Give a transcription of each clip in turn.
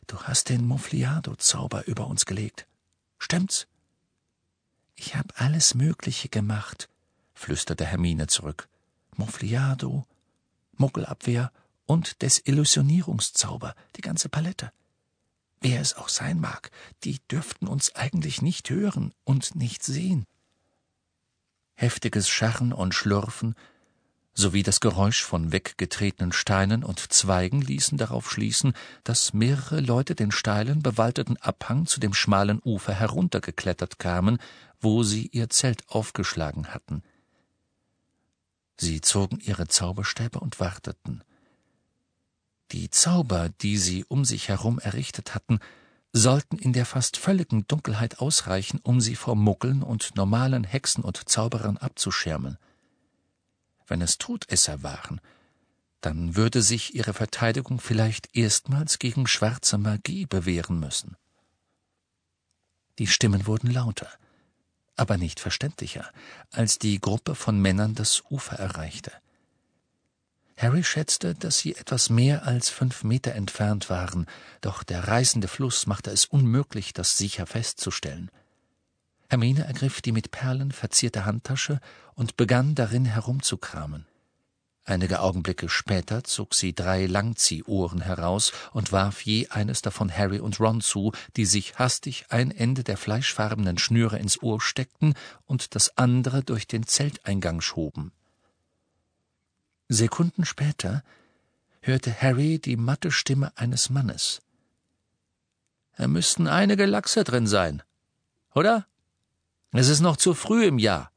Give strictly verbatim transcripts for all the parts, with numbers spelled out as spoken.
du hast den Muffliado-Zauber über uns gelegt. Stimmt's?« »Ich habe alles Mögliche gemacht«, flüsterte Hermine zurück. »Muffliado, Muggelabwehr und Desillusionierungszauber, die ganze Palette. Wer es auch sein mag, die dürften uns eigentlich nicht hören und nicht sehen.« Heftiges Scharren und Schlürfen sowie das Geräusch von weggetretenen Steinen und Zweigen ließen darauf schließen, dass mehrere Leute den steilen, bewaldeten Abhang zu dem schmalen Ufer heruntergeklettert kamen, wo sie ihr Zelt aufgeschlagen hatten. Sie zogen ihre Zauberstäbe und warteten. Die Zauber, die sie um sich herum errichtet hatten, sollten in der fast völligen Dunkelheit ausreichen, um sie vor Muggeln und normalen Hexen und Zauberern abzuschirmen. Wenn es Todesser waren, dann würde sich ihre Verteidigung vielleicht erstmals gegen schwarze Magie bewähren müssen. Die Stimmen wurden lauter, aber nicht verständlicher, als die Gruppe von Männern das Ufer erreichte. Harry schätzte, dass sie etwas mehr als fünf Meter entfernt waren, doch der reißende Fluss machte es unmöglich, das sicher festzustellen. Hermine ergriff die mit Perlen verzierte Handtasche und begann darin herumzukramen. Einige Augenblicke später zog sie drei Langziehohren heraus und warf je eines davon Harry und Ron zu, die sich hastig ein Ende der fleischfarbenen Schnüre ins Ohr steckten und das andere durch den Zelteingang schoben. Sekunden später hörte Harry die matte Stimme eines Mannes. »Da müssten einige Lachse drin sein, oder? Es ist noch zu früh im Jahr.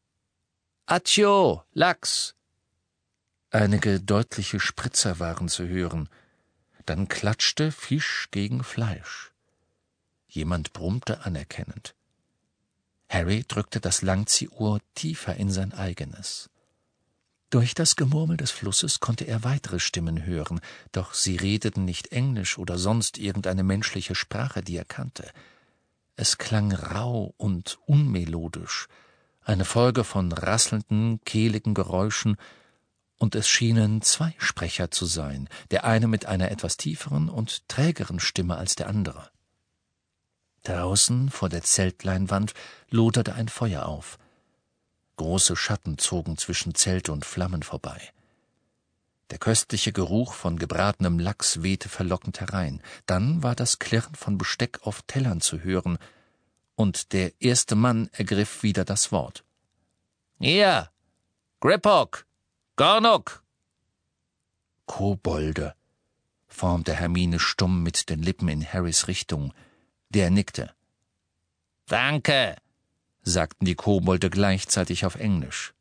Accio, Lachs!« Einige deutliche Spritzer waren zu hören. Dann klatschte Fisch gegen Fleisch. Jemand brummte anerkennend. Harry drückte das Langziehohr tiefer in sein eigenes. Durch das Gemurmel des Flusses konnte er weitere Stimmen hören, doch sie redeten nicht Englisch oder sonst irgendeine menschliche Sprache, die er kannte. Es klang rau und unmelodisch, eine Folge von rasselnden, kehligen Geräuschen, und es schienen zwei Sprecher zu sein, der eine mit einer etwas tieferen und trägeren Stimme als der andere. Draußen vor der Zeltleinwand loderte ein Feuer auf. Große Schatten zogen zwischen Zelt und Flammen vorbei. Der köstliche Geruch von gebratenem Lachs wehte verlockend herein. Dann war das Klirren von Besteck auf Tellern zu hören, und der erste Mann ergriff wieder das Wort. »Hier! Griphook! Gornuk!« »Kobolde«, formte Hermine stumm mit den Lippen in Harrys Richtung. Der nickte. »Danke«, sagten die Kobolde gleichzeitig auf Englisch.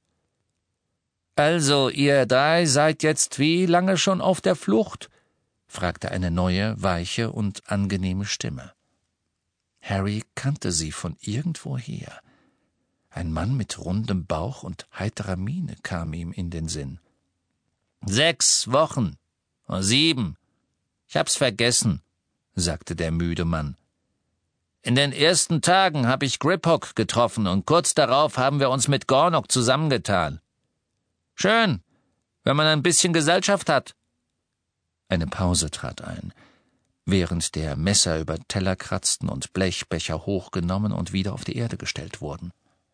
»Also, ihr drei seid jetzt wie lange schon auf der Flucht?« fragte eine neue, weiche und angenehme Stimme. Harry kannte sie von irgendwoher. Ein Mann mit rundem Bauch und heiterer Miene kam ihm in den Sinn. »Sechs Wochen. Sieben. Ich hab's vergessen«, sagte der müde Mann. »In den ersten Tagen habe ich Griphook getroffen und kurz darauf haben wir uns mit Gornok zusammengetan. Schön, wenn man ein bisschen Gesellschaft hat.« Eine Pause trat ein, während der Messer über Teller kratzten und Blechbecher hochgenommen und wieder auf die Erde gestellt wurden.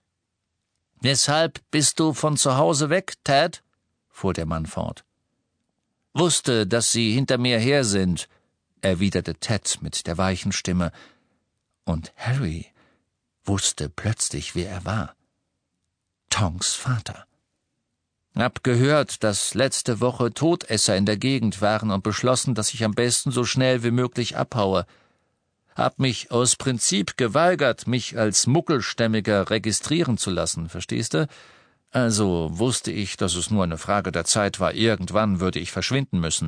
»Weshalb bist du von zu Hause weg, Ted?« fuhr der Mann fort. »Wusste, dass Sie hinter mir her sind«, erwiderte Ted mit der weichen Stimme, und Harry wusste plötzlich, wer er war. Tonks Vater. »Hab gehört, dass letzte Woche Todesser in der Gegend waren und beschlossen, dass ich am besten so schnell wie möglich abhaue. Hab mich aus Prinzip geweigert, mich als Muggelstämmiger registrieren zu lassen, verstehst du? Also wusste ich, dass es nur eine Frage der Zeit war, irgendwann würde ich verschwinden müssen.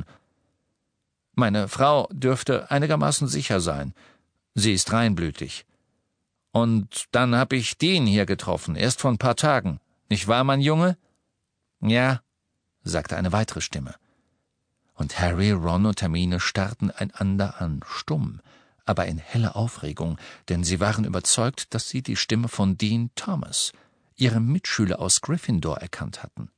Meine Frau dürfte einigermaßen sicher sein. Sie ist reinblütig. Und dann hab ich Dean hier getroffen, erst vor ein paar Tagen. Nicht wahr, mein Junge?« »Ja«, sagte eine weitere Stimme. Und Harry, Ron und Hermine starrten einander an, stumm, aber in heller Aufregung, denn sie waren überzeugt, dass sie die Stimme von Dean Thomas, ihrem Mitschüler aus Gryffindor, erkannt hatten.